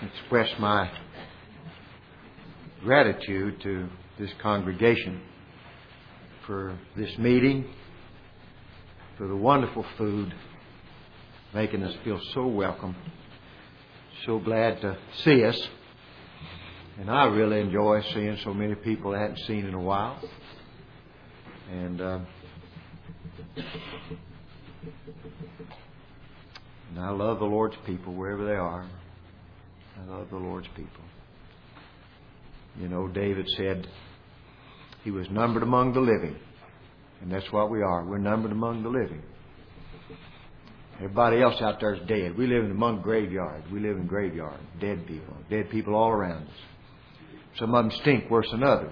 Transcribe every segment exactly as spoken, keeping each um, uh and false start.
express my gratitude to this congregation for this meeting, for the wonderful food, making us feel so welcome, so glad to see us. And I really enjoy seeing so many people I hadn't seen in a while. And, uh, and I love the Lord's people wherever they are. I love the Lord's people. You know, David said he was numbered among the living. And that's what we are. We're numbered among the living. Everybody else out there is dead. We live in among graveyards. We live in graveyards. Dead people. Dead people all around us. Some of them stink worse than others.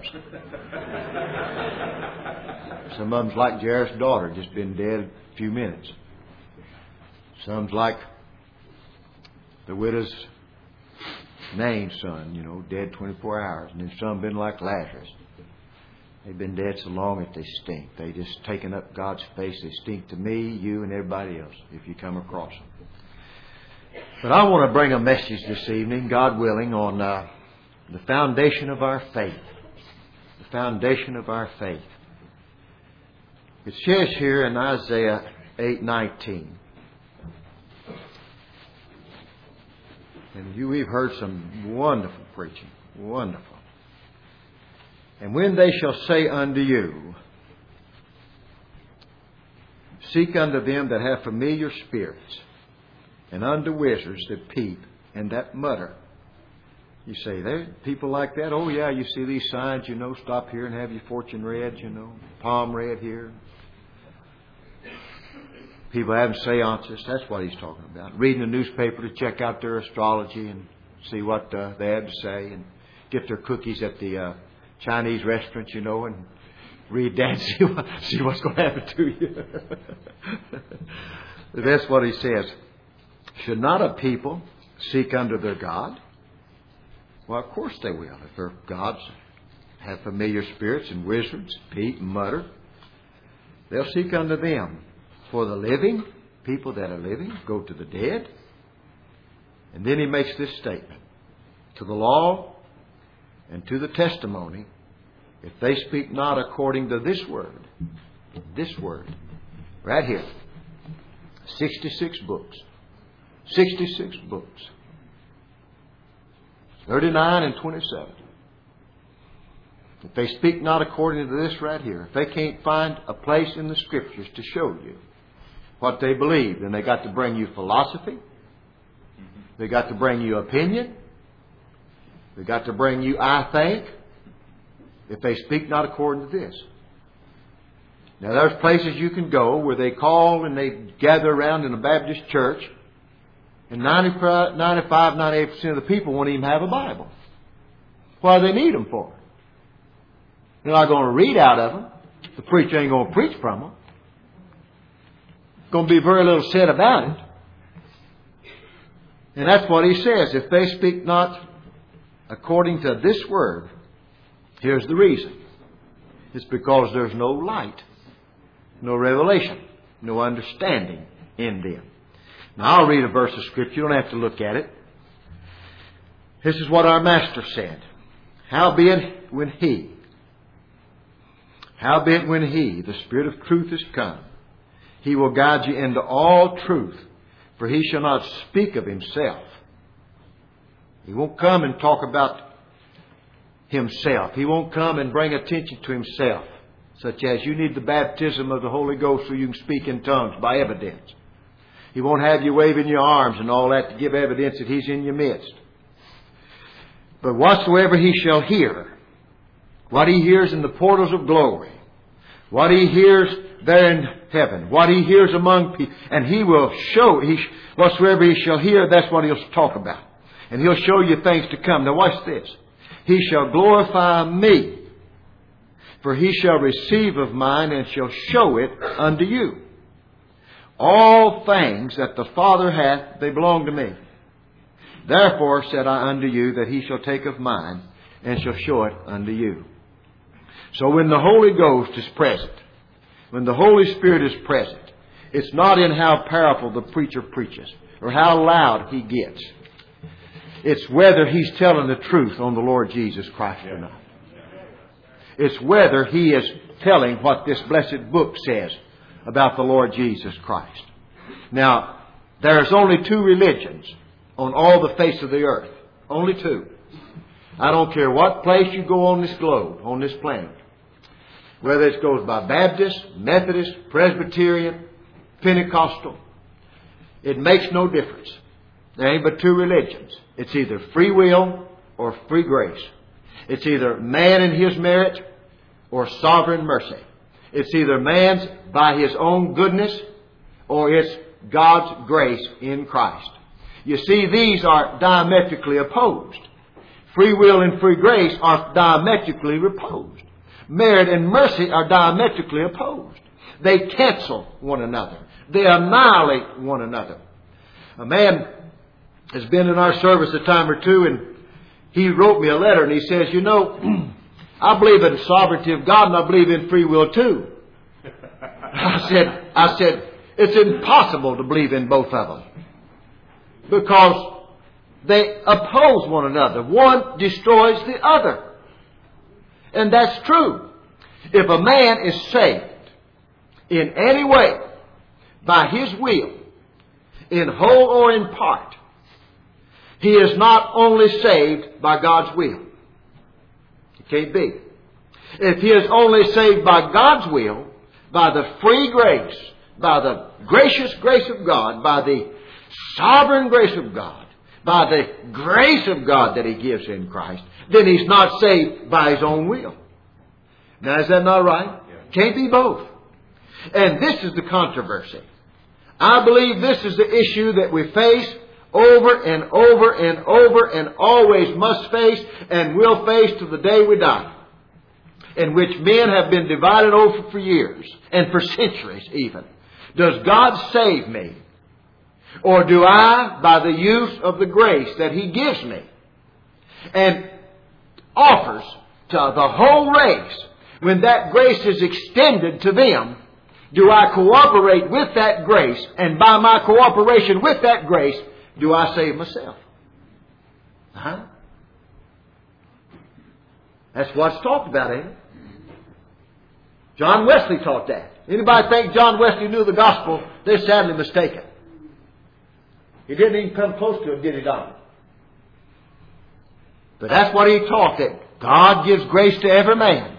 Some of them's like Jairus' daughter, just been dead a few minutes. Some's like the widow's Nain's son, you know, dead twenty-four hours. And then some been like Lazarus. They've been dead so long that they stink. They just taken up God's face. They stink to me, you, and everybody else if you come across them. But I want to bring a message this evening, God willing, on uh, the foundation of our faith. The foundation of our faith. It says here in Isaiah eight nineteen. And you, we've heard some wonderful preaching. Wonderful. And when they shall say unto you, seek unto them that have familiar spirits, and unto wizards that peep and that mutter. You say, there people like that? Oh yeah, you see these signs, you know, stop here and have your fortune read, you know, palm read here. People having seances, that's what he's talking about. Reading the newspaper to check out their astrology and see what uh, they have to say, and get their cookies at the uh, Chinese restaurant, you know, and read that and see, what, see what's going to happen to you. That's what he says. Should not a people seek unto their God? Well, of course they will. If their gods have familiar spirits and wizards, peep and mutter, they'll seek unto them. For the living, people that are living, go to the dead. And then he makes this statement. To the law and to the testimony, if they speak not according to this word, this word, right here, sixty-six books, sixty-six books, thirty-nine and twenty-seven. If they speak not according to this right here, if they can't find a place in the Scriptures to show you what they believe, then they got to bring you philosophy. They got to bring you opinion. They got to bring you, I think, if they speak not according to this. Now, there's places you can go where they call and they gather around in a Baptist church, and ninety-five, ninety-eight percent of the people won't even have a Bible. What do they need them for? They're not going to read out of them. The preacher ain't going to preach from them. Going to be very little said about it. And that's what he says. If they speak not according to this word, here's the reason. It's because there's no light, no revelation, no understanding in them. Now I'll read a verse of Scripture. You don't have to look at it. This is what our Master said. Howbeit when He, howbeit when He, the Spirit of truth, is come, He will guide you into all truth, for He shall not speak of Himself. He won't come and talk about Himself. He won't come and bring attention to Himself, such as you need the baptism of the Holy Ghost so you can speak in tongues by evidence. He won't have you waving your arms and all that to give evidence that He's in your midst. But whatsoever He shall hear, what He hears in the portals of glory, what He hears there in heaven, what He hears among people, and He will show, he, whatsoever He shall hear, that's what He'll talk about. And He'll show you things to come. Now watch this. He shall glorify Me, for He shall receive of mine and shall show it unto you. All things that the Father hath, they belong to Me. Therefore said I unto you that He shall take of mine and shall show it unto you. So when the Holy Ghost is present, when the Holy Spirit is present, it's not in how powerful the preacher preaches or how loud he gets. It's whether he's telling the truth on the Lord Jesus Christ or not. It's whether he is telling what this blessed book says about the Lord Jesus Christ. Now, there's only two religions on all the face of the earth. Only two. I don't care what place you go on this globe, on this planet. Whether it goes by Baptist, Methodist, Presbyterian, Pentecostal. It makes no difference. There ain't but two religions. It's either free will or free grace. It's either man in his merit or sovereign mercy. It's either man's by his own goodness or it's God's grace in Christ. You see, these are diametrically opposed. Free will and free grace are diametrically opposed. Merit and mercy are diametrically opposed. They cancel one another. They annihilate one another. A man has been in our service a time or two, and he wrote me a letter, and he says, you know, I believe in the sovereignty of God, and I believe in free will too. I said, I said, it's impossible to believe in both of them. Because they oppose one another. One destroys the other. And that's true. If a man is saved in any way by his will, in whole or in part, he is not only saved by God's will. It can't be. If he is only saved by God's will, by the free grace, by the gracious grace of God, by the sovereign grace of God, by the grace of God that he gives in Christ, then he's not saved by his own will. Now, is that not right? Can't be both. And this is the controversy. I believe this is the issue that we face over and over and over and always must face and will face to the day we die, in which men have been divided over for years and for centuries even. Does God save me? Or do I, by the use of the grace that He gives me and offers to the whole race, when that grace is extended to them, do I cooperate with that grace? And by my cooperation with that grace, do I save myself? Uh-huh. That's what's talked about, ain't it? John Wesley taught that. Anybody think John Wesley knew the gospel? They're sadly mistaken. He didn't even come close to it, did he, Don? But that's what he taught, that God gives grace to every man.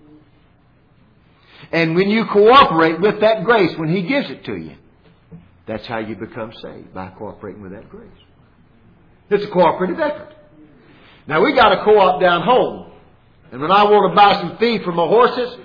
And when you cooperate with that grace, when He gives it to you, that's how you become saved, by cooperating with that grace. It's a cooperative effort. Now, we got a co-op down home. And when I want to buy some feed for my horses,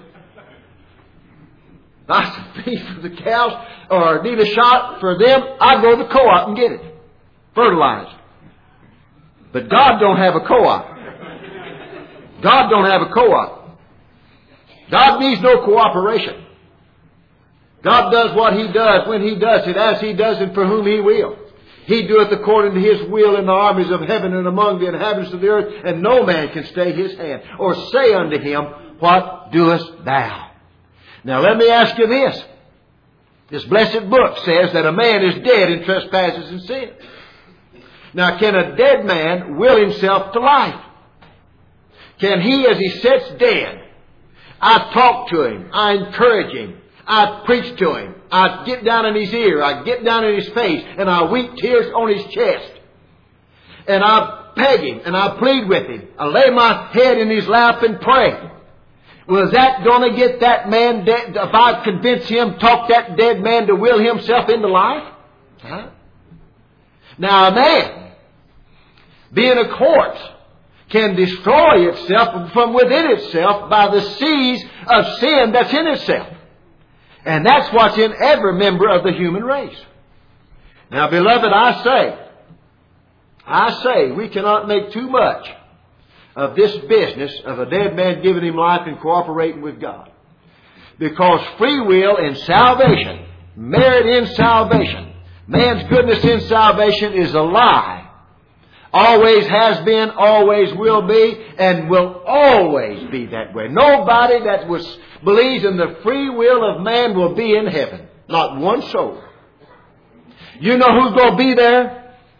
buy some feed for the cows, or need a shot for them, I go to the co-op and get it. Fertilized. But God don't have a co-op. God don't have a co-op. God needs no cooperation. God does what He does when He does it, as He does it for whom He will. He doeth according to His will in the armies of heaven and among the inhabitants of the earth, and no man can stay His hand, or say unto Him, what doest thou? Now let me ask you this. This blessed book says that a man is dead in trespasses and sin. Now, can a dead man will himself to life? Can he, as he sits dead, I talk to him, I encourage him, I preach to him, I get down in his ear, I get down in his face, and I weep tears on his chest, and I beg him, and I plead with him, I lay my head in his lap and pray. Well, is that going to get that man dead? If I convince him, talk that dead man to will himself into life? Huh? Now, a man, being a corpse, can destroy itself from within itself by the seeds of sin that's in itself. And that's what's in every member of the human race. Now, beloved, I say, I say we cannot make too much of this business of a dead man giving him life and cooperating with God. Because free will in salvation, merit in salvation, man's goodness in salvation is a lie. Always has been, always will be, and will always be that way. Nobody that was, believes in the free will of man will be in heaven. Not one soul. You know who's going to be there?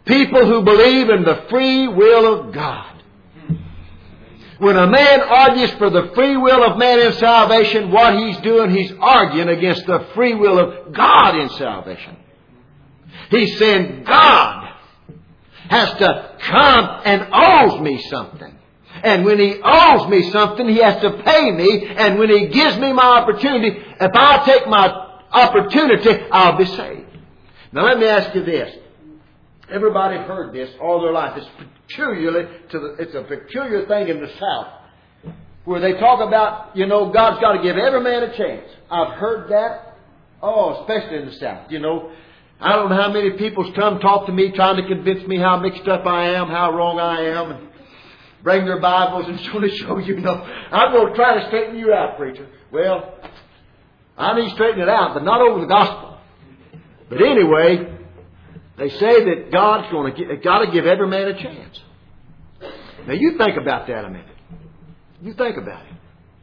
People who believe in the free will of God. When a man argues for the free will of man in salvation, what he's doing, he's arguing against the free will of God in salvation. He's saying God has to come and owes me something. And when He owes me something, He has to pay me. And when He gives me my opportunity, if I'll take my opportunity, I'll be saved. Now let me ask you this. Everybody heard this all their life. It's peculiarly to the, it's a peculiar thing in the South, where they talk about, you know, God's got to give every man a chance. I've heard that. Oh, especially in the South. You know, I don't know how many people's come talk to me trying to convince me how mixed up I am, how wrong I am, and bring their Bibles and trying to show you, you know, I'm going to try to straighten you out, preacher. Well, I need to straighten it out, but not over the gospel. But anyway, they say that God's going to give, got to give every man a chance. Now you think about that a minute. You think about it.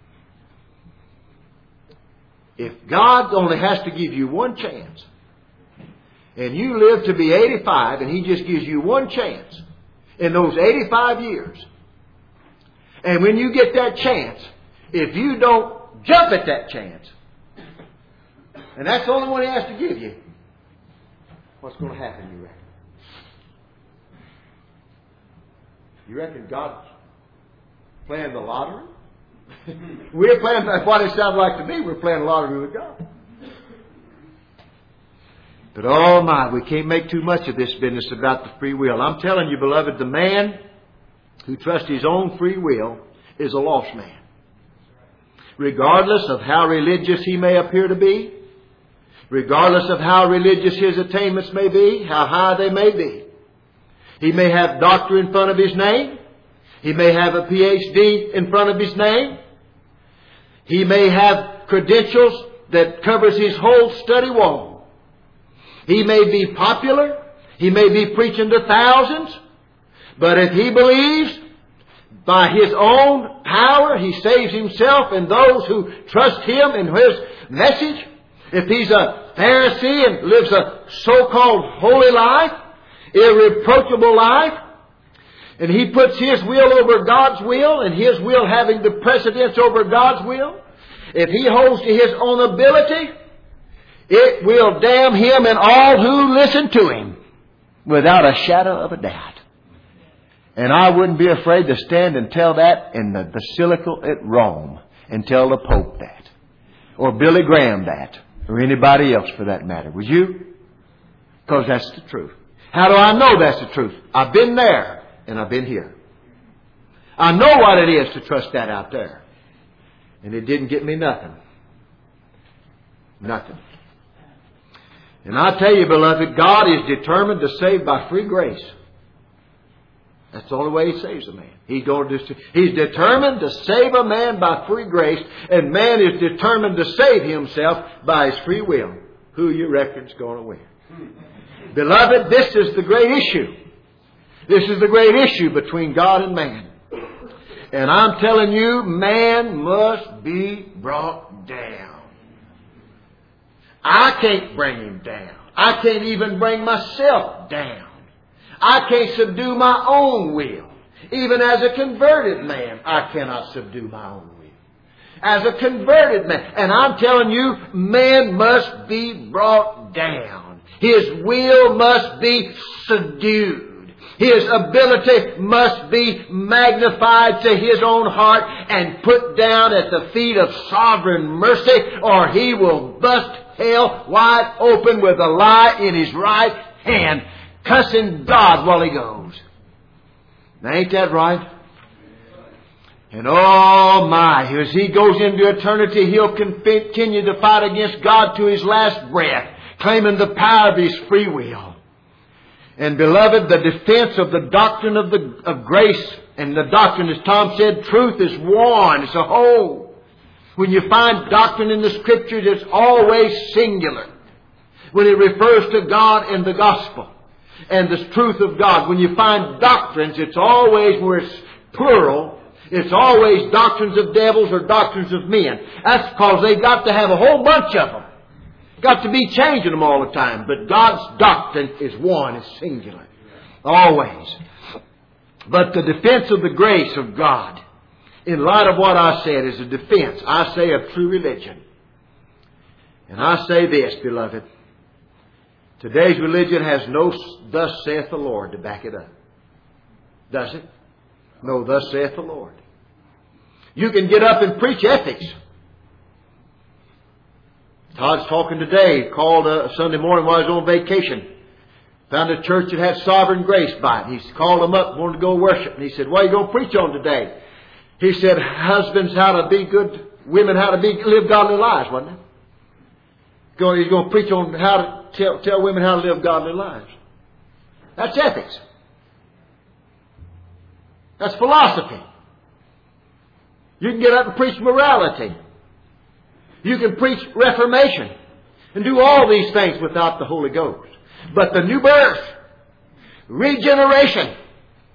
If God only has to give you one chance, and you live to be eighty-five, and He just gives you one chance in those eighty-five years, and when you get that chance, if you don't jump at that chance, and that's the only one He has to give you, what's going to happen, you reckon? You reckon God's playing the lottery? We're playing, that's what it sounds like to me. We're playing the lottery with God. But oh my, we can't make too much of this business about the free will. I'm telling you, beloved, the man who trusts his own free will is a lost man. Regardless of how religious he may appear to be, regardless of how religious his attainments may be, how high they may be. He may have doctor in front of his name. He may have a P H D in front of his name. He may have credentials that covers his whole study wall. He may be popular. He may be preaching to thousands. But if he believes by his own power he saves himself and those who trust him in his message, if he's a Pharisee and lives a so-called holy life, irreproachable life, and he puts his will over God's will, and his will having the precedence over God's will, if he holds to his own ability, it will damn him and all who listen to him without a shadow of a doubt. And I wouldn't be afraid to stand and tell that in the Basilica at Rome and tell the Pope that, or Billy Graham that, or anybody else for that matter. Would you? Because that's the truth. How do I know that's the truth? I've been there and I've been here. I know what it is to trust that out there. And it didn't get me nothing. Nothing. And I tell you, beloved, God is determined to save by free grace. That's the only way He saves a man. He's going to, He's determined to save a man by free grace, and man is determined to save himself by his free will. Who you reckon's going to win? Beloved, this is the great issue. This is the great issue between God and man. And I'm telling you, man must be brought down. I can't bring him down. I can't even bring myself down. I can't subdue my own will. Even as a converted man, I cannot subdue my own will. As a converted man. And I'm telling you, man must be brought down. His will must be subdued. His ability must be magnified to his own heart and put down at the feet of sovereign mercy, or he will bust hell wide open with a lie in his right hand, cussing God while he goes. Now ain't that right? And oh my, as he goes into eternity, he'll continue to fight against God to his last breath, claiming the power of his free will. And beloved, the defense of the doctrine of the of grace, and the doctrine, as Tom said, truth is one, it's a whole. When you find doctrine in the Scriptures, it's always singular. When it refers to God and the gospel and the truth of God. When you find doctrines, it's always, where it's plural, it's always doctrines of devils or doctrines of men. That's because they've got to have a whole bunch of them. Got to be changing them all the time. But God's doctrine is one, is singular. Always. But the defense of the grace of God, in light of what I said, is a defense, I say, of true religion. And I say this, beloved. Today's religion has no thus saith the Lord to back it up. Does it? No, thus saith the Lord. You can get up and preach ethics. Todd's talking today, called uh, Sunday morning while he was on vacation. Found a church that had sovereign grace by it. He called them up, wanted to go worship. And he said, what are you going to preach on today? He said, husbands how to be good, women how to be live godly lives, wasn't it? He's going to preach on how to tell, tell women how to live godly lives. That's ethics. That's philosophy. You can get up and preach morality. You can preach reformation and do all these things without the Holy Ghost. But the new birth, regeneration,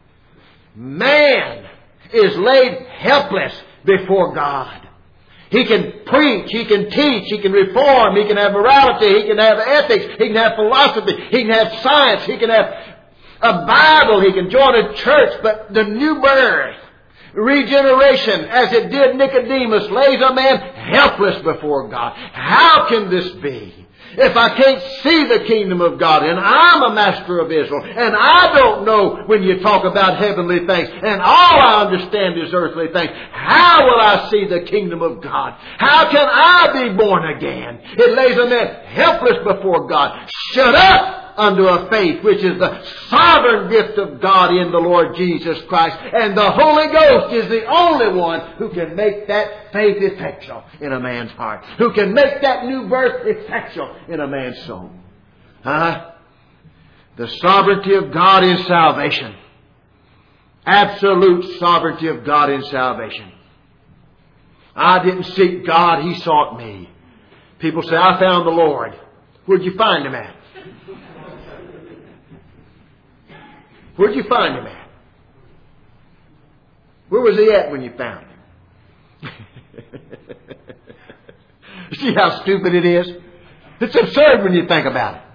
man is laid helpless before God. He can preach, he can teach, he can reform, he can have morality, he can have ethics, he can have philosophy, he can have science, he can have a Bible, he can join a church, but the new birth, regeneration, as it did Nicodemus, lays a man helpless before God. How can this be? If I can't see the kingdom of God, and I'm a master of Israel, and I don't know when you talk about heavenly things, and all I understand is earthly things, how will I see the kingdom of God? How can I be born again? It lays a man helpless before God. Shut up unto a faith which is the sovereign gift of God in the Lord Jesus Christ. And the Holy Ghost is the only one who can make that faith effectual in a man's heart. Who can make that new birth effectual in a man's soul. Huh? The sovereignty of God in salvation. Absolute sovereignty of God in salvation. I didn't seek God, He sought me. People say, I found the Lord. Where'd you find Him at? Where'd you find Him at? Where was He at when you found Him? See how stupid it is? It's absurd when you think about it.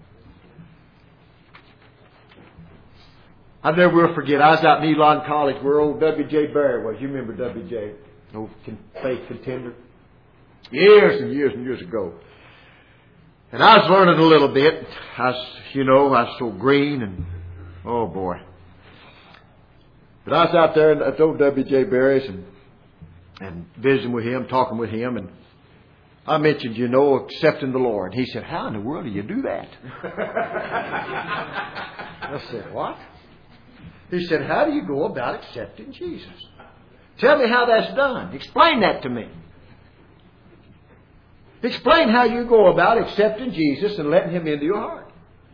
I never will forget. I was out in Elon College where old W J Barry was. You remember W J, old faith contender? Years and years and years ago. And I was learning a little bit. I was, you know, I was so green and oh boy. But I was out there at old W J Barry's and, and visiting with him, talking with him, and I mentioned, you know, accepting the Lord. He said, how in the world do you do that? I said, what? He said, how do you go about accepting Jesus? Tell me how that's done. Explain that to me. Explain how you go about accepting Jesus and letting Him into your heart.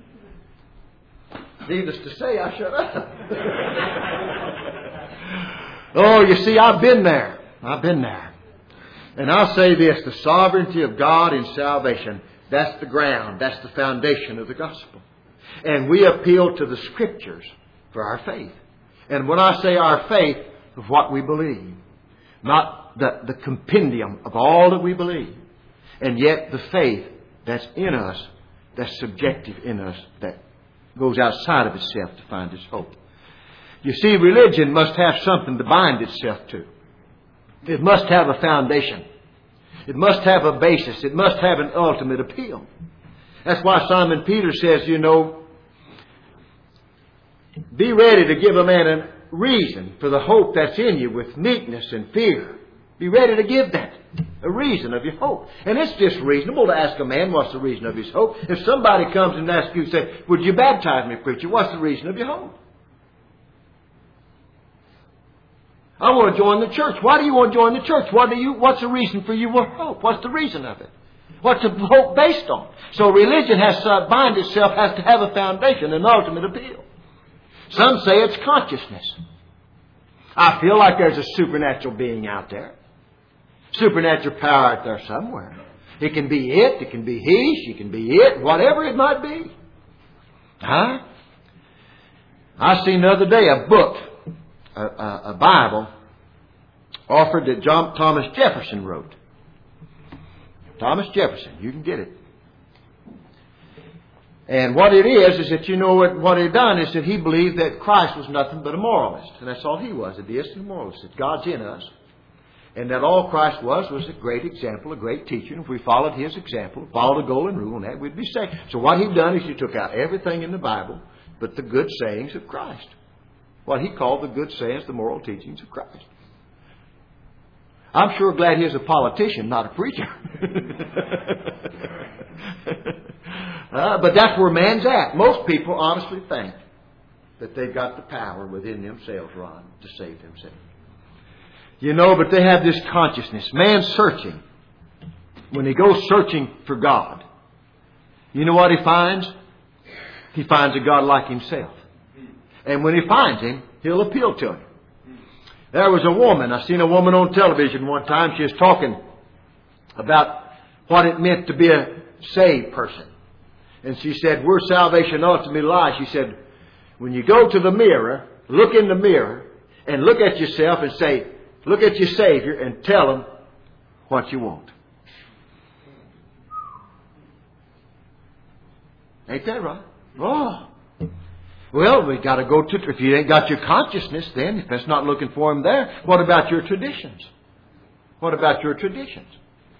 Needless to say, I shut up. Oh, you see, I've been there. I've been there. And I'll say this, the sovereignty of God in salvation, that's the ground, that's the foundation of the gospel. And we appeal to the Scriptures for our faith. And when I say our faith, of what we believe, not the, the compendium of all that we believe, and yet the faith that's in us, that's subjective in us, that goes outside of itself to find its hope. You see, religion must have something to bind itself to. It must have a foundation. It must have a basis. It must have an ultimate appeal. That's why Simon Peter says, you know, be ready to give a man a reason for the hope that's in you with meekness and fear. Be ready to give that, a reason of your hope. And it's just reasonable to ask a man what's the reason of his hope. If somebody comes and asks you, say, would you baptize me, preacher? What's the reason of your hope? I want to join the church. Why do you want to join the church? What do you, what's the reason for your hope? What's the reason of it? What's the hope based on? So religion has to bind itself, has to have a foundation, an ultimate appeal. Some say it's consciousness. I feel like there's a supernatural being out there. Supernatural power out there somewhere. It can be it, it can be he, it can be it, whatever it might be. Huh? I seen the other day a book, a, a, a Bible, offered that John Thomas Jefferson wrote. Thomas Jefferson, you can get it. And what it is, is that you know what, what he done is that he believed that Christ was nothing but a moralist. And that's all he was, a deist and a moralist. That God's in us. And that all Christ was was a great example, a great teacher. And if we followed his example, followed the golden rule, and that we'd be saved. So what he done is he took out everything in the Bible but the good sayings of Christ. What he called the good sayings, the moral teachings of Christ. I'm sure glad he's a politician, not a preacher. uh, but that's where man's at. Most people honestly think that they've got the power within themselves, Ron, to save themselves. You know, but they have this consciousness. Man's searching. When he goes searching for God, you know what he finds? He finds a God like himself. And when he finds him, he'll appeal to him. There was a woman, I seen a woman on television one time, she was talking about what it meant to be a saved person. And she said, where salvation ultimately lies, she said, when you go to the mirror, look in the mirror, and look at yourself and say, look at your Savior and tell him what you want. Ain't that right? Oh. Well, we got to go to, if you ain't got your consciousness then, if that's not looking for him there, what about your traditions? What about your traditions?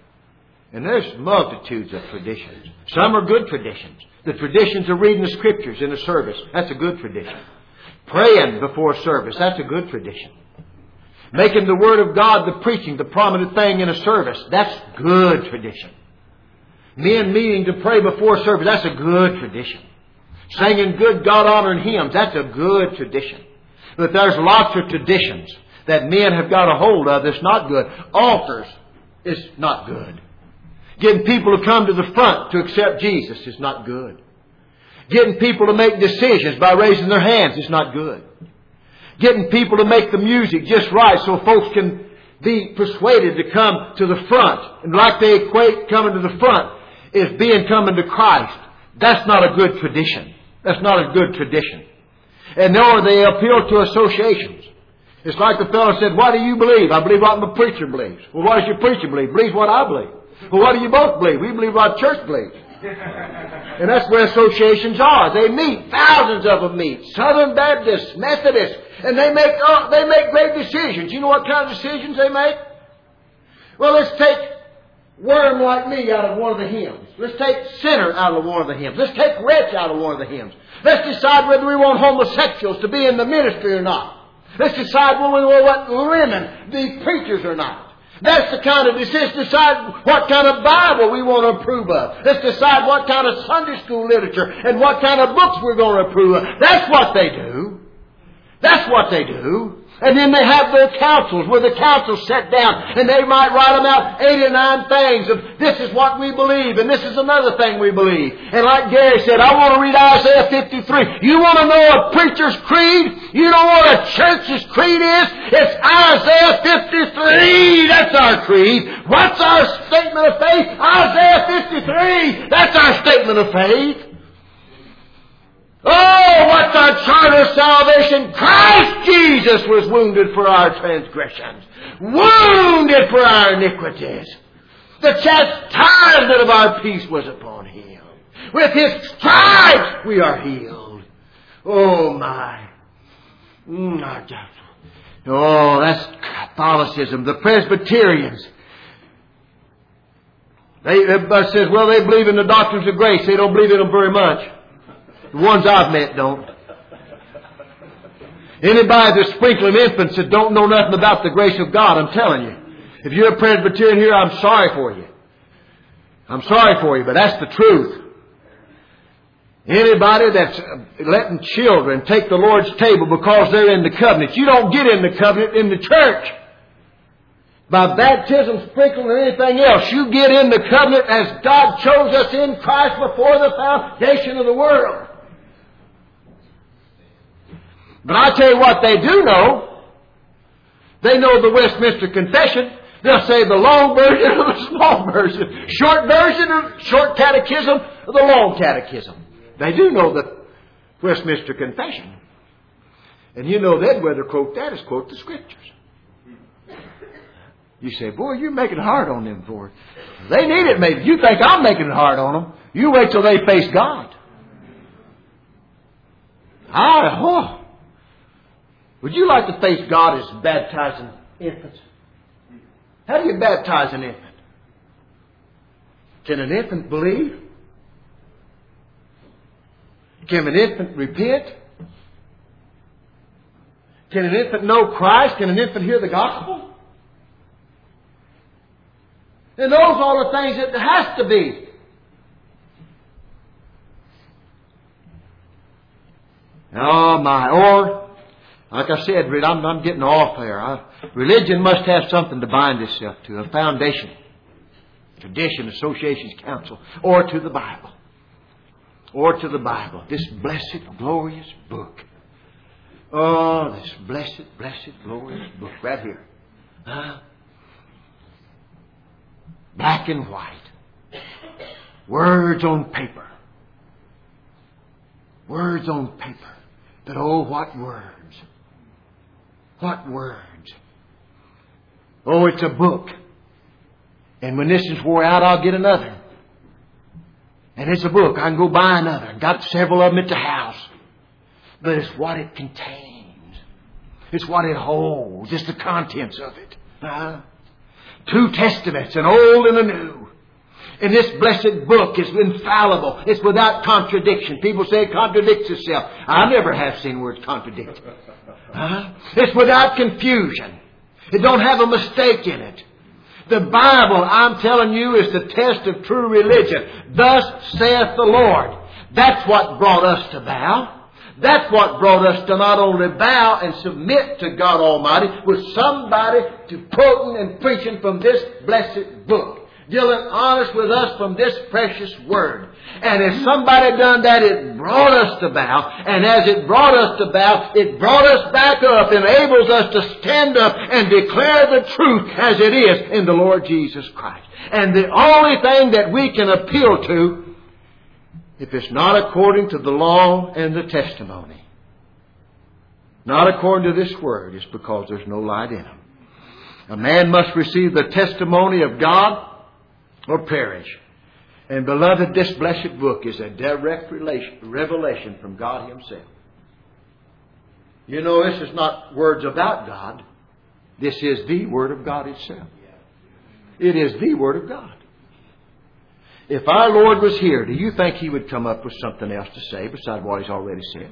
And there's multitudes of traditions. Some are good traditions. The traditions of reading the Scriptures in a service, that's a good tradition. Praying before service, that's a good tradition. Making the Word of God, the preaching, the prominent thing in a service, that's good tradition. Men meeting to pray before service, that's a good tradition. Singing good God-honoring hymns, that's a good tradition. But there's lots of traditions that men have got a hold of that's not good. Altars is not good. Getting people to come to the front to accept Jesus is not good. Getting people to make decisions by raising their hands is not good. Getting people to make the music just right so folks can be persuaded to come to the front. And like they equate coming to the front is being coming to Christ. That's not a good tradition. That's not a good tradition. And nor they appeal to associations. It's like the fellow said, what do you believe? I believe what my preacher believes. Well, what does your preacher believe? Believes what I believe. Well, what do you both believe? We believe what church believes. And that's where associations are. They meet. Thousands of them meet. Southern Baptists, Methodists. And they make, uh, they make great decisions. You know what kind of decisions they make? Well, let's take worm like me out of one of the hymns. Let's take sinner out of one of the hymns. Let's take wretch out of one of the hymns. Let's decide whether we want homosexuals to be in the ministry or not. Let's decide whether we want women be preachers or not. That's the kind of decision. Decide what kind of Bible we want to approve of. Let's decide what kind of Sunday school literature and what kind of books we're going to approve of. That's what they do. That's what they do. And then they have their councils where the councils sit down and they might write them out eight or nine things of this is what we believe and this is another thing we believe. And like Gary said, I want to read Isaiah fifty-three. You want to know a preacher's creed? You know what a church's creed is? It's Isaiah fifty-three. That's our creed. What's our statement of faith? Isaiah fifty-three. That's our statement of faith. Oh, what's our charter of salvation? Christ Jesus was wounded for our transgressions, wounded for our iniquities. The chastisement of our peace was upon him. With his stripes we are healed. Oh, my. Oh, that's Catholicism. The Presbyterians. They, everybody says, well, they believe in the doctrines of grace. They don't believe in them very much. The ones I've met don't. Anybody that's sprinkling infants that don't know nothing about the grace of God, I'm telling you. If you're a Presbyterian here, I'm sorry for you. I'm sorry for you, but that's the truth. Anybody that's letting children take the Lord's table because they're in the covenant. You don't get in the covenant in the church. By baptism, sprinkling, or anything else. You get in the covenant as God chose us in Christ before the foundation of the world. But I tell you what they do know. They know the Westminster Confession. They'll say the long version or the small version. Short version or short catechism or the long catechism. They do know the Westminster Confession. And you know they'd rather quote that as quote the Scriptures. You say, boy, you're making it hard on them for it. They need it, maybe. You think I'm making it hard on them. You wait till they face God. I, oh, would you like to face God as baptizing infants? How do you baptize an infant? Can an infant believe? Can an infant repent? Can an infant know Christ? Can an infant hear the gospel? And those are the things that has to be. Oh my! Or, like I said, I'm, I'm getting off there. I, religion must have something to bind itself to, a foundation, tradition, associations, council, or to the Bible. Or to the Bible. This blessed, glorious book. Oh, this blessed, blessed, glorious book right here. Huh? Black and white. Words on paper. Words on paper. But oh, what words. What words. Oh, it's a book. And when this is wore out, I'll get another. And it's a book. I can go buy another. Got several of them at the house. But it's what it contains. It's what it holds. It's the contents of it. Uh, two testaments, an old and a new. And this blessed book is infallible. It's without contradiction. People say it contradicts itself. I never have seen words contradict. Uh, it's without confusion. It don't have a mistake in it. The Bible, I'm telling you, is the test of true religion. Thus saith the Lord. That's what brought us to bow. That's what brought us to not only bow and submit to God Almighty, was somebody to quoting and preaching from this blessed book. Dealing honest with us from this precious Word. And as somebody done that, it brought us to bow. And as it brought us to bow, it brought us back up, enables us to stand up and declare the truth as it is in the Lord Jesus Christ. And the only thing that we can appeal to, if it's not according to the law and the testimony, not according to this Word, it's because there's no light in them. A man must receive the testimony of God or perish. And beloved, this blessed book is a direct relation, revelation from God Himself. You know, this is not words about God. This is the Word of God itself. It is the Word of God. If our Lord was here, do you think He would come up with something else to say besides what He's already said?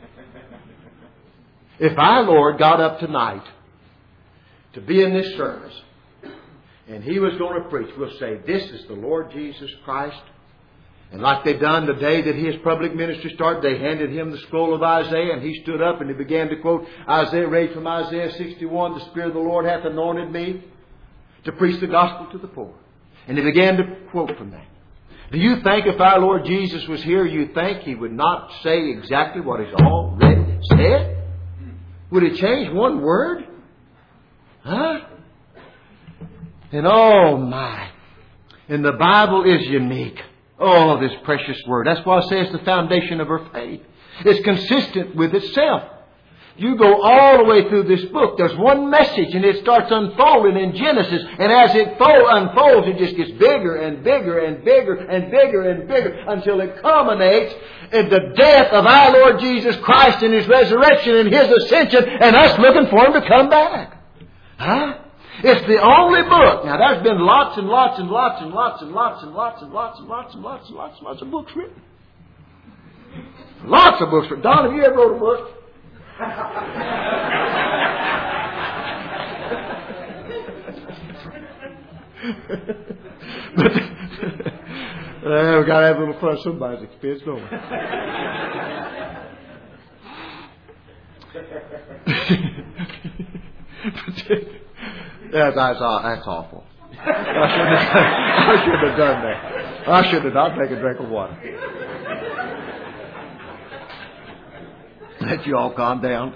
If our Lord got up tonight to be in this service, and He was going to preach, we'll say, this is the Lord Jesus Christ. And like they done the day that His public ministry started, they handed Him the scroll of Isaiah, and He stood up and He began to quote Isaiah, read from Isaiah sixty-one, the Spirit of the Lord hath anointed me to preach the gospel to the poor. And He began to quote from that. Do you think if our Lord Jesus was here, you think He would not say exactly what He's already said? Would it change one word? Huh? And oh my, and the Bible is unique. Oh, this precious Word. That's why I say it's the foundation of our faith. It's consistent with itself. You go all the way through this book. There's one message and it starts unfolding in Genesis. And as it unfolds, it just gets bigger and bigger and bigger and bigger and bigger until it culminates in the death of our Lord Jesus Christ and His resurrection and His ascension and us looking for Him to come back. Huh? It's the only book. Now, there's been lots and lots and lots and lots and lots and lots and lots and lots and lots and lots and lots of books written. Lots of books written. Don, have you ever wrote a book? But uh, we've got to have a little fun at somebody's expense, don't we? Yes, that's, that's awful. I shouldn't, have, I shouldn't have done that. I shouldn't have. I'll take a drink of water. Let you all calm down.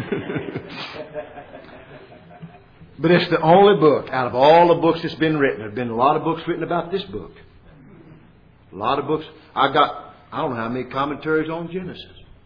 But it's the only book out of all the books that's been written. There have been a lot of books written about this book. A lot of books. I got, I don't know how many commentaries on Genesis,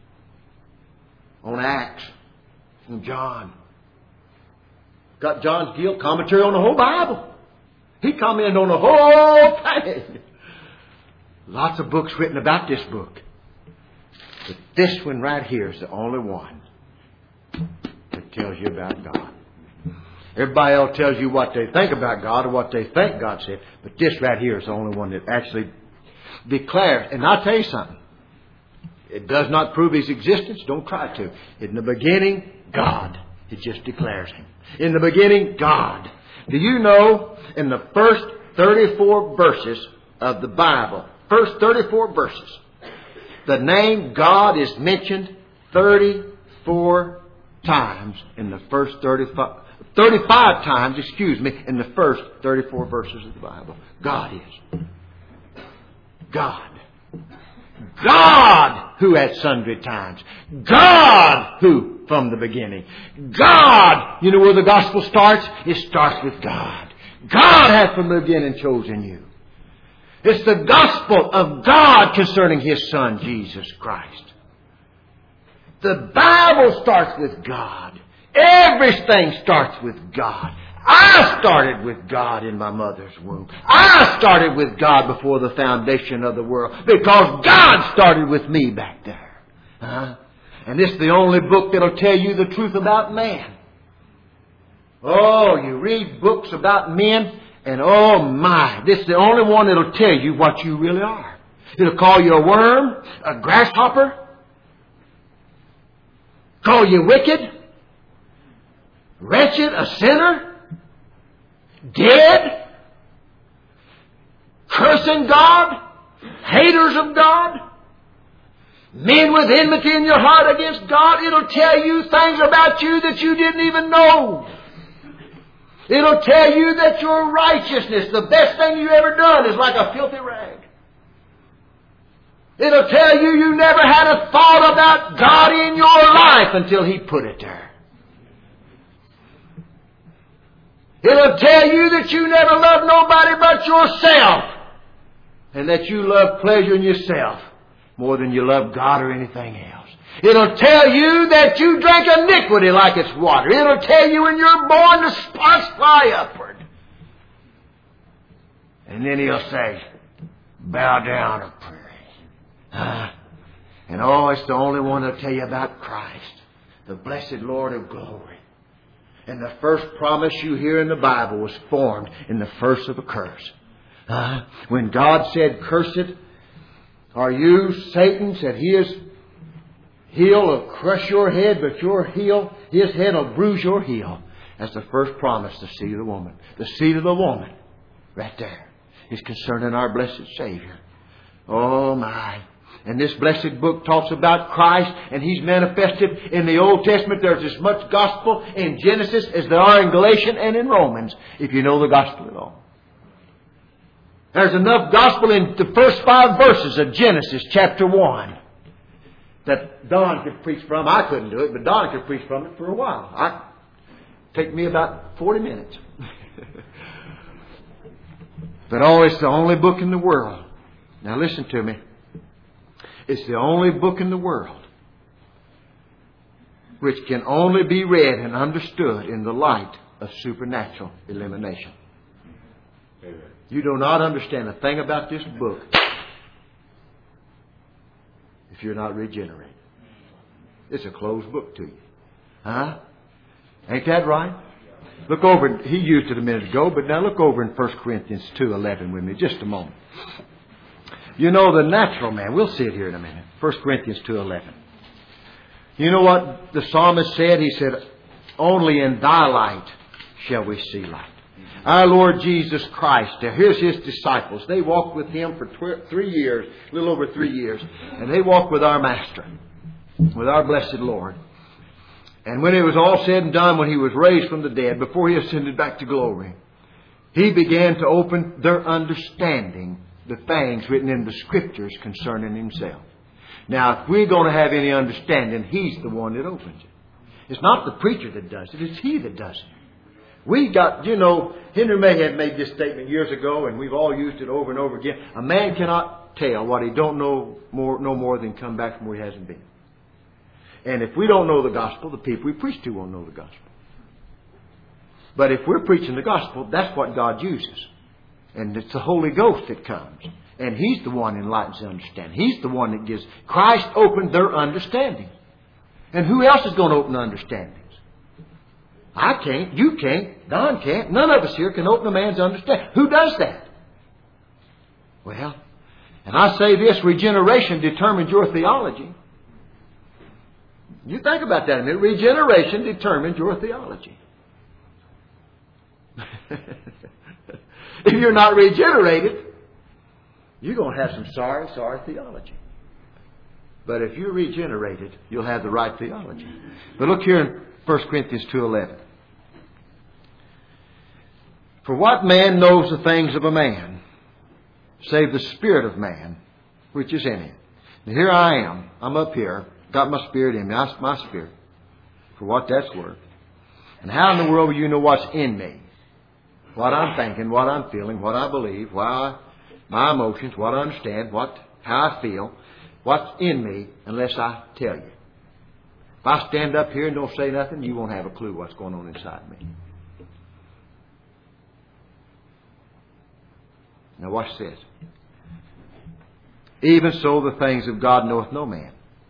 on Acts, on John. Got John's Gill commentary on the whole Bible. He commented on the whole thing. Lots of books written about this book. But this one right here is the only one that tells you about God. Everybody else tells you what they think about God or what they think God said. But this right here is the only one that actually declares. And I'll tell you something. It does not prove His existence. Don't try to. In the beginning, God. It just declares Him. In the beginning, God. Do you know in the first thirty-four verses of the Bible, first thirty-four verses, the name God is mentioned thirty-four times in the first thirty-five, thirty-five times, excuse me, in the first thirty-four verses of the Bible. God is. God. God who at sundry times. God who from the beginning. God. You know where the gospel starts? It starts with God. God hath from the beginning chosen you. It's the gospel of God concerning His Son, Jesus Christ. The Bible starts with God. Everything starts with God. I started with God in my mother's womb. I started with God before the foundation of the world because God started with me back there. Uh-huh. And this is the only book that'll tell you the truth about man. Oh, you read books about men and oh my, this is the only one that'll tell you what you really are. It'll call you a worm, a grasshopper, call you wicked, wretched, a sinner, dead, cursing God, haters of God, men with enmity in your heart against God. It'll tell you things about you that you didn't even know. It'll tell you that your righteousness, the best thing you ever done, is like a filthy rag. It'll tell you you never had a thought about God in your life until He put it there. It'll tell you that you never loved nobody but yourself. And that you love pleasure in yourself more than you love God or anything else. It'll tell you that you drink iniquity like it's water. It'll tell you when you're born the sparks fly upward. And then He'll say, bow down and pray. Uh, and oh, it's the only one that'll tell you about Christ, the blessed Lord of glory. And the first promise you hear in the Bible was formed in the first of a curse. Uh, when God said, cursed are you, Satan said, His heel will crush your head, but your heel, His head will bruise your heel. That's the first promise, the seed of the woman. The seed of the woman, right there, is concerning our blessed Savior. Oh my. And this blessed book talks about Christ, and He's manifested in the Old Testament. There's as much gospel in Genesis as there are in Galatians and in Romans, if you know the gospel at all. There's enough gospel in the first five verses of Genesis chapter one that Don could preach from. I couldn't do it, but Don could preach from it for a while. I take me about forty minutes. But oh, it's the only book in the world. Now listen to me. It's the only book in the world which can only be read and understood in the light of supernatural illumination. Amen. You do not understand a thing about this book if you're not regenerated. It's a closed book to you. Huh? Ain't that right? Look over, he used it a minute ago, but now look over in First Corinthians two eleven with me just a moment. You know the natural man. We'll see it here in a minute. First Corinthians two eleven. You know what the psalmist said? He said, only in Thy light shall we see light. Our Lord Jesus Christ. Now here's His disciples. They walked with Him for tw- three years, a little over three years. And they walked with our Master, with our blessed Lord. And when it was all said and done, when He was raised from the dead, before He ascended back to glory, He began to open their understanding the things written in the Scriptures concerning Himself. Now, if we're going to have any understanding, He's the one that opens it. It's not the preacher that does it. It's He that does it. We got, you know, Henry Mayhead made this statement years ago, and we've all used it over and over again. A man cannot tell what he don't know more, no more than come back from where he hasn't been. And if we don't know the gospel, the people we preach to won't know the gospel. But if we're preaching the gospel, that's what God uses. And it's the Holy Ghost that comes And He's the one that enlightens the understanding. He's the one that gives. Christ opened their understanding. And who else is going to open the understandings? I can't. You can't. Don can't. None of us here can open a man's understanding. Who does that? Well, and I say this, regeneration determines your theology. You think about that a minute. Regeneration determines your theology. If you're not regenerated, you're going to have some sorry, sorry theology. But if you're regenerated, you'll have the right theology. But look here in First Corinthians two eleven. For what man knows the things of a man, save the spirit of man, which is in him? And here I am. I'm up here. Got my spirit in me. That's my spirit. For what that's worth. And how in the world will you know what's in me? What I'm thinking, what I'm feeling, what I believe, why my emotions, what I understand, what how I feel, what's in me, unless I tell you. If I stand up here and don't say nothing, you won't have a clue what's going on inside me. Now watch this. Even so the things of God knoweth no man,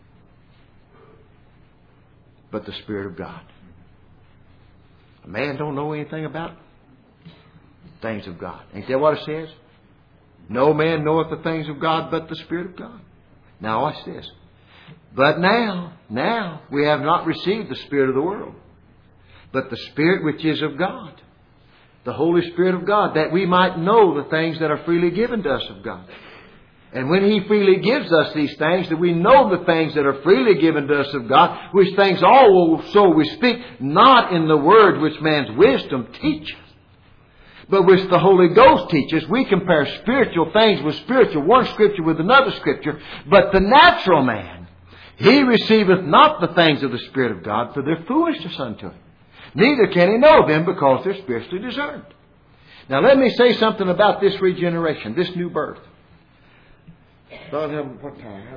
but the Spirit of God. A man don't know anything about things of God. Ain't that what it says? No man knoweth the things of God but the Spirit of God. Now watch this. But now, now we have not received the Spirit of the world, but the Spirit which is of God, the Holy Spirit of God, that we might know the things that are freely given to us of God. And when He freely gives us these things, that we know the things that are freely given to us of God, which things also we speak, not in the word which man's wisdom teaches, but which the Holy Ghost teaches. We compare spiritual things with spiritual, one Scripture with another Scripture. But the natural man, he receiveth not the things of the Spirit of God, for they're foolishness unto him. Neither can he know them, because they're spiritually discerned. Now let me say something about this regeneration, this new birth. What time?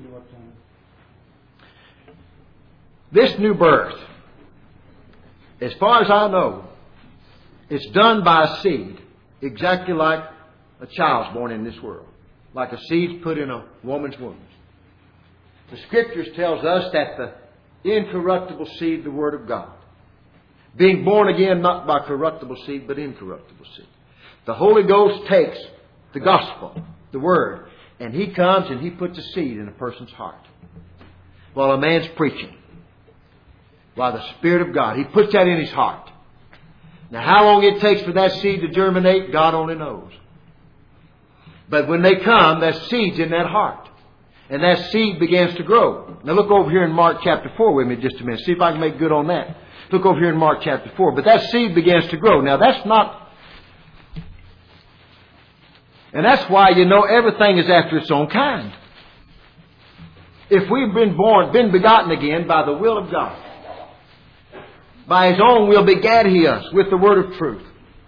This new birth, as far as I know, it's done by a seed, exactly like a child's born in this world, like a seed put in a woman's womb. The Scriptures tells us that the incorruptible seed, the Word of God, being born again not by corruptible seed, but incorruptible seed. The Holy Ghost takes the gospel, the Word, and He comes and He puts a seed in a person's heart while a man's preaching. By the Spirit of God, He puts that in his heart. Now, how long it takes for that seed to germinate, God only knows. But when they come, that seed's in that heart. And that seed begins to grow. Now, look over here in Mark chapter four with me just a minute. See if I can make good on that. Look over here in Mark chapter four. But that seed begins to grow. Now, that's not... And that's why, you know, everything is after its own kind. If we've been born, been begotten again by the will of God, by His own will begat He us with the word of truth.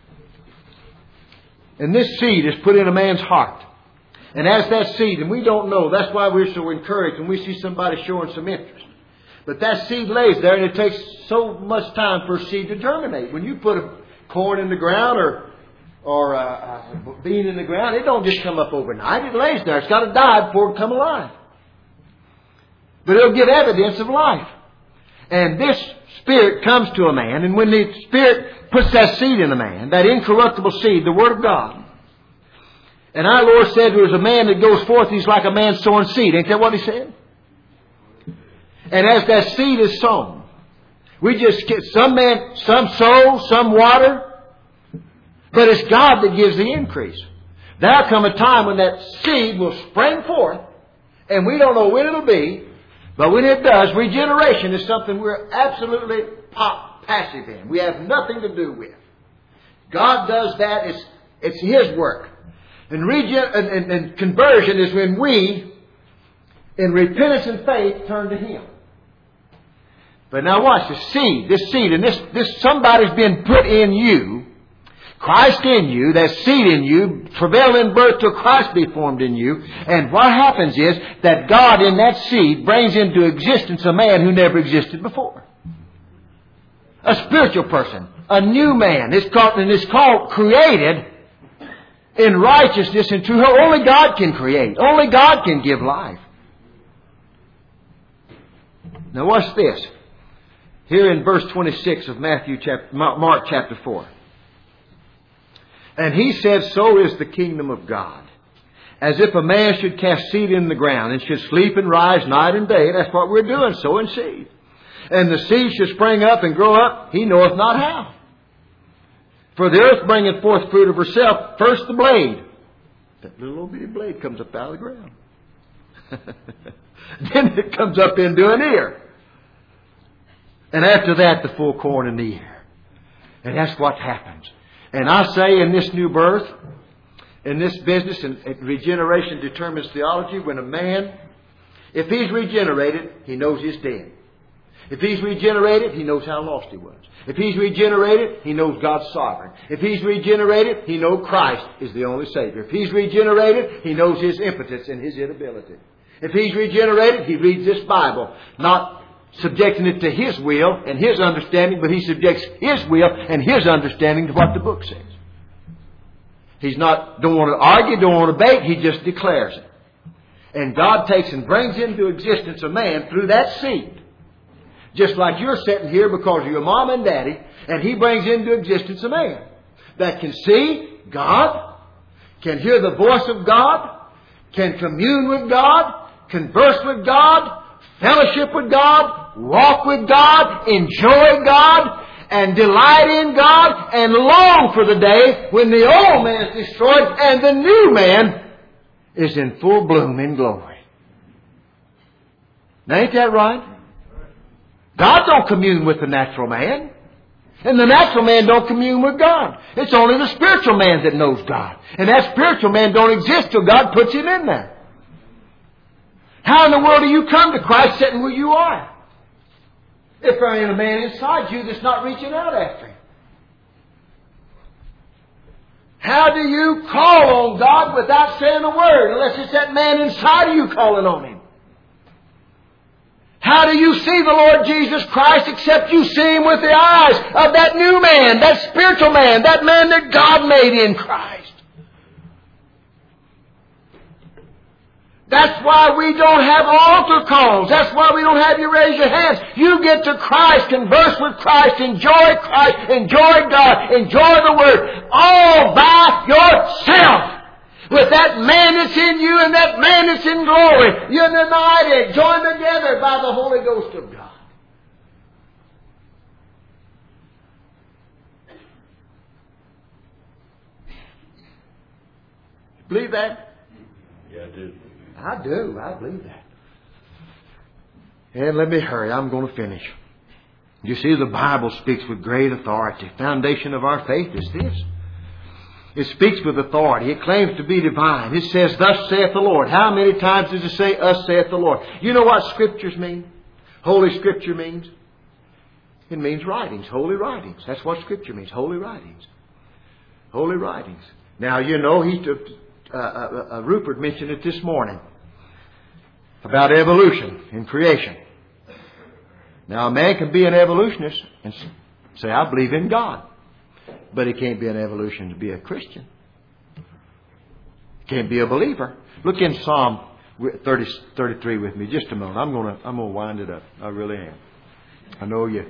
And this seed is put in a man's heart. And as that seed, and we don't know, that's why we're so encouraged when we see somebody showing some interest. But that seed lays there, and it takes so much time for a seed to germinate. When you put a corn in the ground or or a, a bean in the ground, it don't just come up overnight. It lays there. It's got to die before it come alive. But it'll give evidence of life. And this Spirit comes to a man, and when the Spirit puts that seed in a man, that incorruptible seed, the Word of God, and our Lord said there was a man that goes forth, he's like a man sowing seed. Ain't that what He said? And as that seed is sown, we just get some man, some sow, some water, but it's God that gives the increase. There'll come a time when that seed will spring forth, and we don't know when it'll be, but when it does, regeneration is something we're absolutely passive in. We have nothing to do with. God does that. It's, it's His work. And, regen- and, and, and conversion is when we, in repentance and faith, turn to Him. But now watch, the seed, this seed, and this, this somebody's been put in you, Christ in you, that seed in you, travail in birth till Christ be formed in you. And what happens is that God in that seed brings into existence a man who never existed before. A spiritual person, a new man. It's called, and it's called created in righteousness and truth. Only God can create. Only God can give life. Now watch this. Here in verse twenty-six of Matthew chapter, Mark chapter four. And he said, so is the kingdom of God. As if a man should cast seed in the ground and should sleep and rise night and day. That's what we're doing, sowing seed. And the seed should spring up and grow up, he knoweth not how. For the earth bringeth forth fruit of herself, first the blade. That little old bitty blade comes up out of the ground. Then it comes up into an ear. And after that, the full corn in the ear. And that's what happens. And I say in this new birth, in this business, and regeneration determines theology, when a man, if he's regenerated, he knows he's dead. If he's regenerated, he knows how lost he was. If he's regenerated, he knows God's sovereign. If he's regenerated, he knows Christ is the only Savior. If he's regenerated, he knows his impotence and his inability. If he's regenerated, he reads this Bible, not subjecting it to his will and his understanding, but he subjects his will and his understanding to what the book says. He's not, don't want to argue, don't want to debate, he just declares it. And God takes and brings into existence a man through that seed. Just like you're sitting here because of your mom and daddy, and he brings into existence a man that can see God, can hear the voice of God, can commune with God, converse with God, fellowship with God, walk with God, enjoy God, and delight in God, and long for the day when the old man is destroyed and the new man is in full bloom in glory. Now, ain't that right? God don't commune with the natural man. And the natural man don't commune with God. It's only the spiritual man that knows God. And that spiritual man don't exist till God puts him in there. How in the world do you come to Christ sitting where you are? If there ain't a man inside you that's not reaching out after Him. How do you call on God without saying a word unless it's that man inside of you calling on Him? How do you see the Lord Jesus Christ except you see Him with the eyes of that new man, that spiritual man, that man that God made in Christ? That's why we don't have altar calls. That's why we don't have you raise your hands. You get to Christ, converse with Christ, enjoy Christ, enjoy God, enjoy the Word, all by yourself. With that man that's in you and that man that's in glory, united, joined together by the Holy Ghost of God. Believe that? Yeah, I do. I do. I believe that. And let me hurry. I'm going to finish. You see, the Bible speaks with great authority. Foundation of our faith is this. It speaks with authority. It claims to be divine. It says, thus saith the Lord. How many times does it say, us saith the Lord? You know what Scriptures mean? Holy Scripture means? It means writings, holy writings. That's what Scripture means, holy writings. Holy writings. Now, you know, he took, uh, uh, uh, Rupert mentioned it this morning about evolution and creation. Now, a man can be an evolutionist and say, I believe in God. But he can't be an evolution to be a Christian. Can't be a believer. Look in Psalm thirty, thirty-three with me just a moment. I'm going to I'm going to wind it up. I really am. I know you.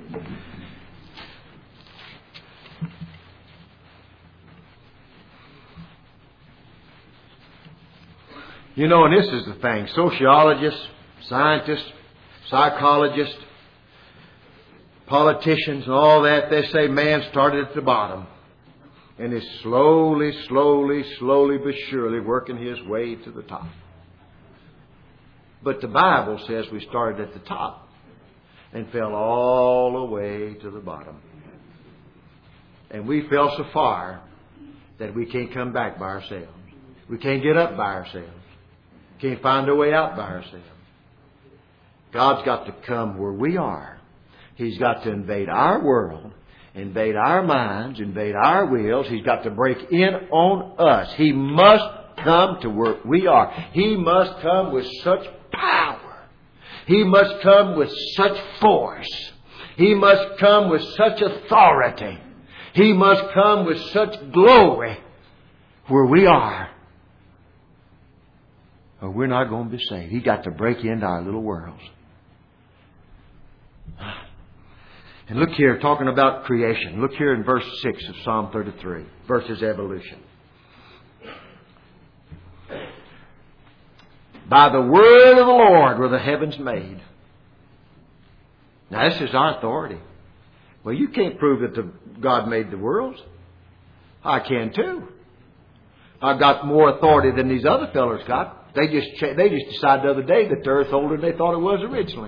You know, and this is the thing. Sociologists, scientists, psychologists, politicians and all that, they say man started at the bottom and is slowly, slowly, slowly but surely working his way to the top. But the Bible says we started at the top and fell all the way to the bottom. And we fell so far that we can't come back by ourselves. We can't get up by ourselves. Can't find a way out by ourselves. God's got to come where we are. He's got to invade our world, invade our minds, invade our wills. He's got to break in on us. He must come to where we are. He must come with such power. He must come with such force. He must come with such authority. He must come with such glory where we are, or we're not going to be saved. He's got to break into our little worlds. And look here, talking about creation. Look here in verse six of Psalm thirty-three versus evolution. By the word of the Lord were the heavens made. Now this is our authority. Well, you can't prove that the, God made the worlds. I can too. I've got more authority than these other fellows got. They just they just decided the other day that the earth's older than they thought it was originally.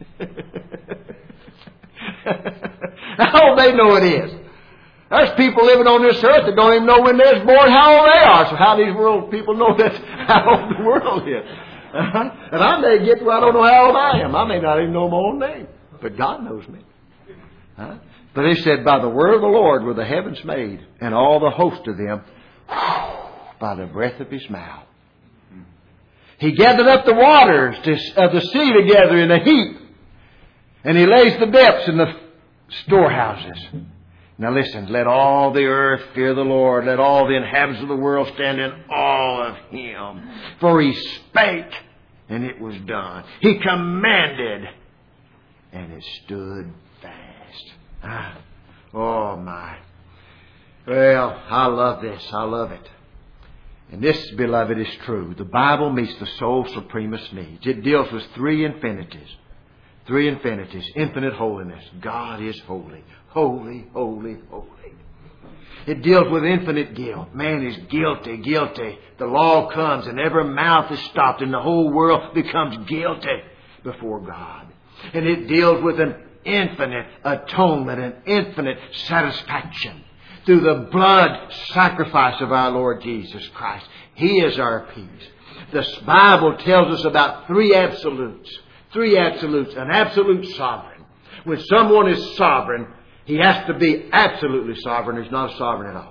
How they know it is. There's people living on this earth that don't even know when they're born how old they are. So how these world people know that how old the world is? Uh-huh. And I may get where I don't know how old I am. I may not even know my own name. But God knows me. Huh? But he said, by the word of the Lord were the heavens made, and all the host of them by the breath of his mouth. He gathered up the waters of the sea together in a heap, and he lays the depths in the storehouses. Now listen, let all the earth fear the Lord. Let all the inhabitants of the world stand in awe of him. For he spake, and it was done. He commanded, and it stood fast. Ah, oh my. Well, I love this. I love it. And this, beloved, is true. The Bible meets the soul's supremest needs. It deals with three infinities. Three infinities. Infinite holiness. God is holy. Holy, holy, holy. It deals with infinite guilt. Man is guilty, guilty. The law comes and every mouth is stopped and the whole world becomes guilty before God. And it deals with an infinite atonement, an infinite satisfaction through the blood sacrifice of our Lord Jesus Christ. He is our peace. The Bible tells us about three absolutes. Three absolutes. An absolute sovereign. When someone is sovereign, he has to be absolutely sovereign. He's not a sovereign at all.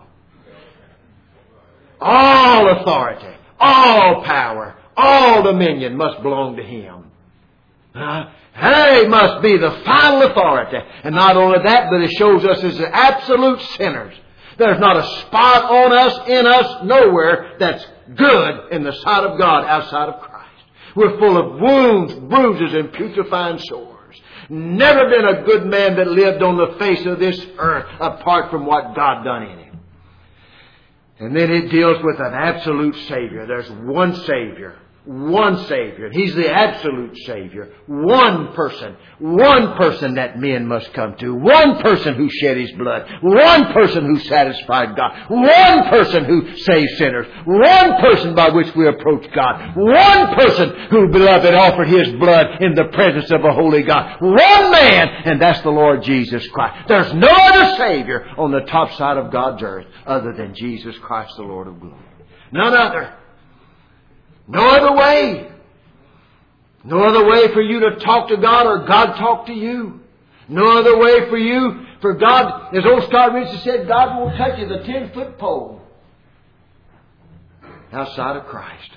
All authority, all power, all dominion must belong to him. Uh, he must be the final authority. And not only that, but it shows us as absolute sinners. There's not a spot on us, in us, nowhere that's good in the sight of God outside of Christ. We're full of wounds, bruises, and putrefying sores. Never been a good man that lived on the face of this earth apart from what God done in him. And then it deals with an absolute Savior. There's one Savior. One Savior. He's the absolute Savior. One person. One person that men must come to. One person who shed his blood. One person who satisfied God. One person who saved sinners. One person by which we approach God. One person who, beloved, offered his blood in the presence of a holy God. One man, and that's the Lord Jesus Christ. There's no other Savior on the top side of God's earth other than Jesus Christ, the Lord of glory. None other. No other way. No other way for you to talk to God or God talk to you. No other way for you, for God, as old Scott Richard said, God won't touch you the ten-foot pole outside of Christ.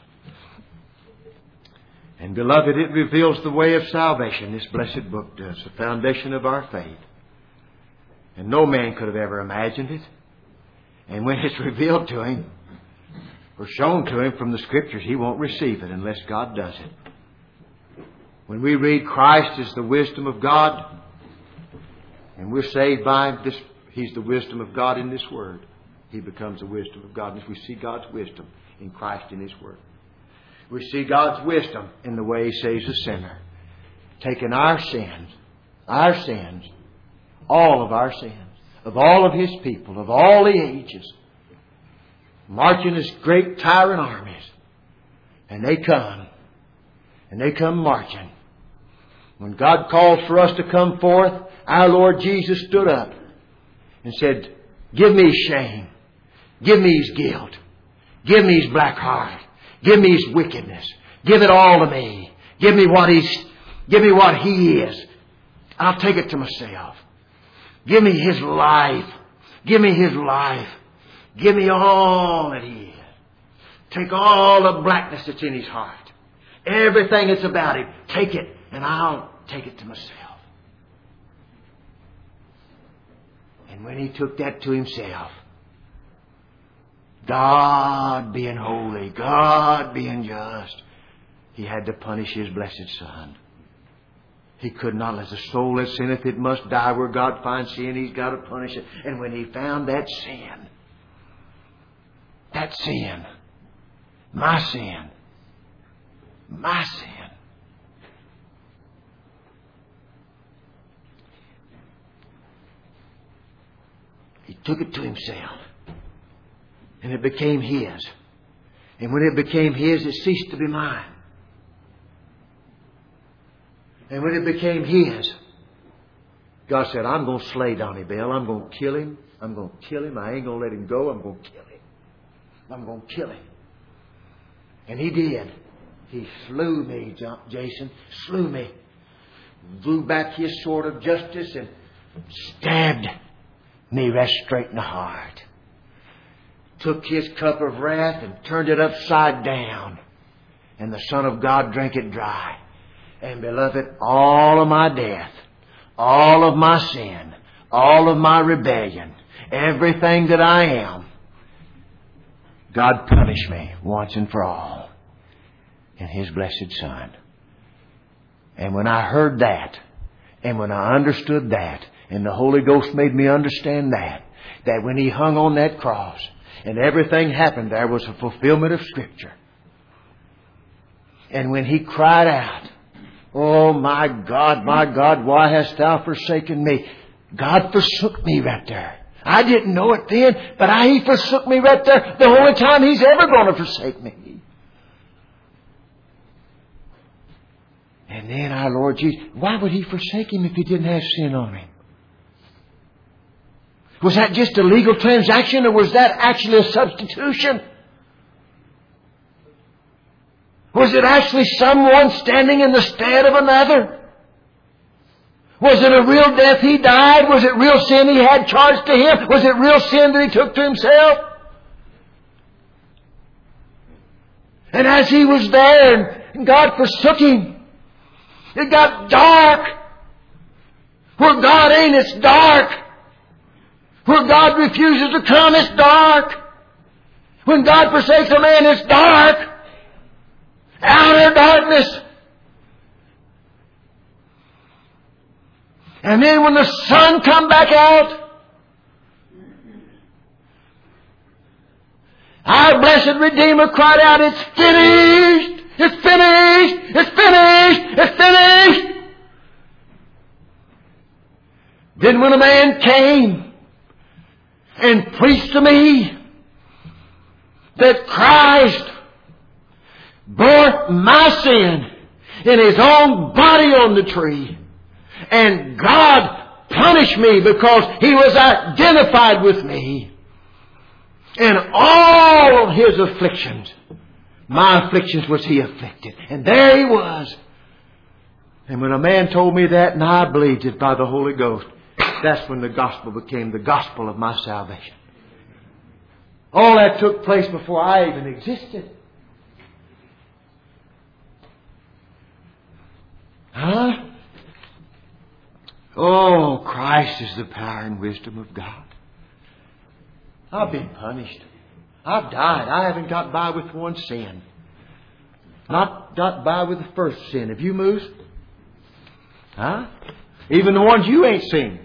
And beloved, it reveals the way of salvation. This blessed book does, the foundation of our faith. And no man could have ever imagined it. And when it's revealed to him, or shown to him from the Scriptures, he won't receive it unless God does it. When we read Christ is the wisdom of God, and we're saved by this, He's the wisdom of God in this Word. He becomes the wisdom of God. And we see God's wisdom in Christ in His Word. We see God's wisdom in the way He saves a sinner. Taking our sins, our sins, all of our sins, of all of His people, of all the ages, marching His great tyrant armies. And they come. And they come marching. When God called for us to come forth, our Lord Jesus stood up and said, give me His shame. Give me His guilt. Give me His black heart. Give me His wickedness. Give it all to me. Give me what He's, give me what He is. I'll take it to myself. Give me His life. Give me His life. Give me all that He is. Take all the blackness that's in His heart. Everything that's about Him. Take it, and I'll take it to myself. And when He took that to Himself, God being holy, God being just, He had to punish His blessed Son. He could not let the soul that sinneth, it must die. Where God finds sin, He's got to punish it. And when He found that sin, that sin, my sin, my sin, He took it to Himself. And it became His. And when it became His, it ceased to be mine. And when it became His, God said, I'm going to slay Donnie Bell. I'm going to kill him. I'm going to kill him. I ain't going to let him go. I'm going to kill him. I'm going to kill him. And He did. He slew me, Jason. Slew me. Drew back His sword of justice and stabbed me right straight in the heart. Took His cup of wrath and turned it upside down. And the Son of God drank it dry. And beloved, all of my death, all of my sin, all of my rebellion, everything that I am, God punished me once and for all in His blessed Son. And when I heard that, and when I understood that, and the Holy Ghost made me understand that, that when He hung on that cross, and everything happened there was a fulfillment of Scripture. And when He cried out, oh my God, my God, why hast Thou forsaken me? God forsook me right there. I didn't know it then, but I, He forsook me right there. The only time He's ever going to forsake me. And then our Lord Jesus, why would He forsake Him if He didn't have sin on Him? Was that just a legal transaction, or was that actually a substitution? Was it actually someone standing in the stead of another? Was it a real death He died? Was it real sin He had charged to Him? Was it real sin that He took to Himself? And as He was there and God forsook Him, it got dark. Where God ain't, it's dark. Where God refuses to come, it's dark. When God forsakes a man, it's dark. Outer darkness. And then when the sun come back out, our blessed Redeemer cried out, it's finished! It's finished! It's finished! It's finished! Then when a man came and preached to me that Christ bore my sin in His own body on the tree, and God punished me because He was identified with me in all of His afflictions. My afflictions was He afflicted. And there He was. And when a man told me that, and I believed it by the Holy Ghost, that's when the gospel became the gospel of my salvation. All that took place before I even existed. Huh? Oh, Christ is the power and wisdom of God. I've been punished. I've died. I haven't got by with one sin. Not got by with the first sin. Have you, Moose? Huh? Even the ones you ain't seen.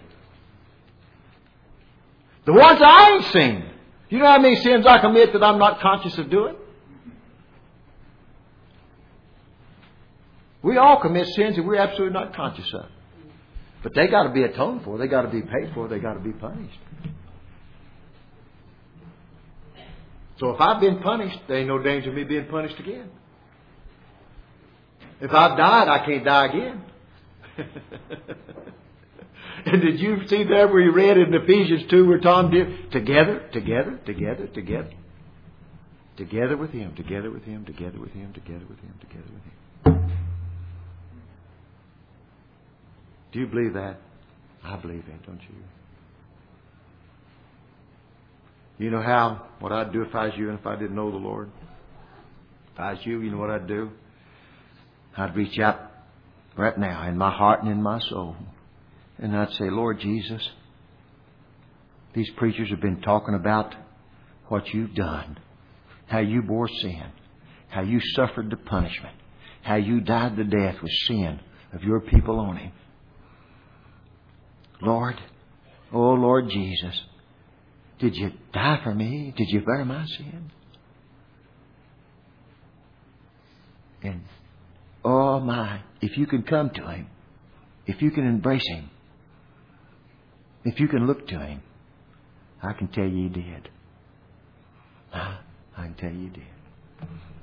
The ones I ain't seen. You know how many sins I commit that I'm not conscious of doing? We all commit sins that we're absolutely not conscious of. But they got to be atoned for. They got to be paid for. They got to be punished. So if I've been punished, there ain't no danger of me being punished again. If I've died, I can't die again. And did you see there where you read in Ephesians two where Tom did? Together, together, together, together. Together with Him, together with Him, together with Him, together with Him, together with Him. Do you believe that? I believe that, don't you? You know how, what I'd do if I was you and if I didn't know the Lord? If I was you, you know what I'd do? I'd reach out right now in my heart and in my soul. And I'd say, Lord Jesus, these preachers have been talking about what you've done, how you bore sin, how you suffered the punishment, how you died the death with sin of your people on Him. Lord, oh Lord Jesus, did you die for me? Did you bear my sin? And oh my, if you can come to Him, if you can embrace Him, if you can look to Him, I can tell you He did. I, I can tell you He did.